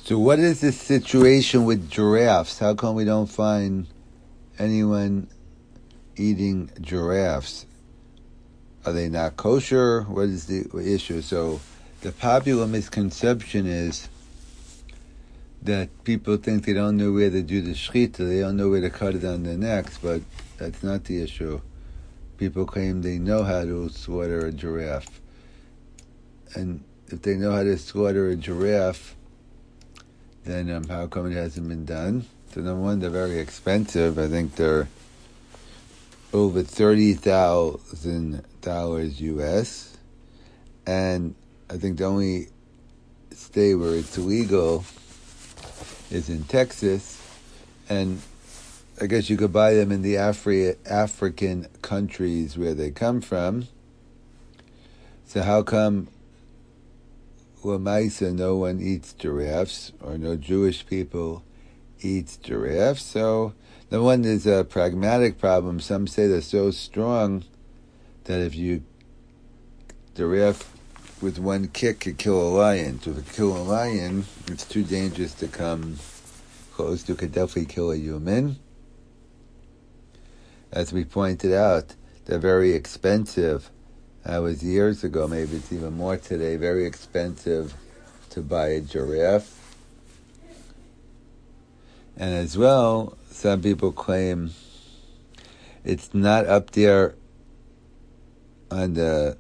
So what is the situation with giraffes? How come we don't find anyone eating giraffes? Are they not kosher? What is the issue? So the popular misconception is that people think they don't know where to do the shechita, they don't know where to cut it on their necks, but that's not the issue. People claim they know how to slaughter a giraffe. And if they know how to slaughter a giraffe, then how come it hasn't been done? So number one, they're very expensive. I think they're over $30,000 US. And I think the only state where it's illegal is in Texas. And I guess you could buy them in the African countries where they come from. So how come Lamaisa no one eats giraffes, or no Jewish people eats giraffes? So number one, there's a pragmatic problem. Some say they're so strong that if you giraffe with one kick could kill a lion. So to kill a lion, it's too dangerous to come close to. Could definitely kill a human. As we pointed out, they're very expensive. That was years ago, maybe it's even more today, very expensive to buy a giraffe. And as well, some people claim it's not up there on the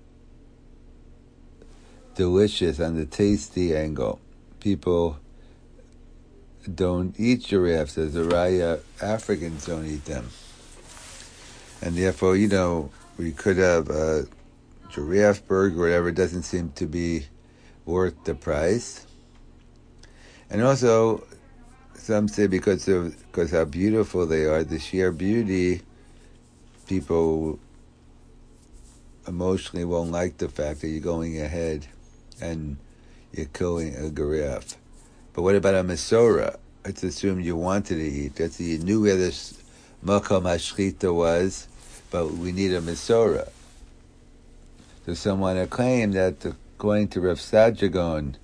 delicious, on the tasty angle. People don't eat giraffes. As a raya, Africans don't eat them. And therefore, we could have a giraffe burger or whatever. It doesn't seem to be worth the price. And also, some say because how beautiful they are, the sheer beauty, people emotionally won't like the fact that you're going ahead and you're killing a giraffe. But what about a Masorah? Let's assume you wanted to eat. Let's say you knew where this Makom HaShchita was, but we need a Masorah. So someone had claimed that according to Rav Saadia Gaon,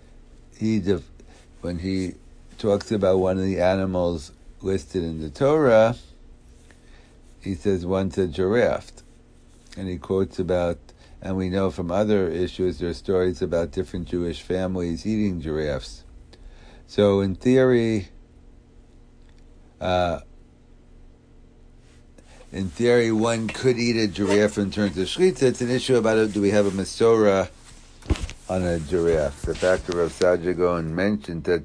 when he talks about one of the animals listed in the Torah, he says one's a giraffe. And he quotes about, and we know from other issues, there are stories about different Jewish families eating giraffes. So in theory, one could eat a giraffe in terms of shechita. It's an issue about do we have a Masorah on a giraffe. The fact that Rav Saadia Gaon mentions it,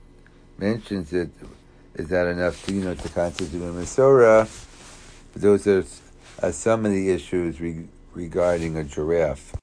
is that enough to constitute a Masorah? Those are some of the issues regarding a giraffe.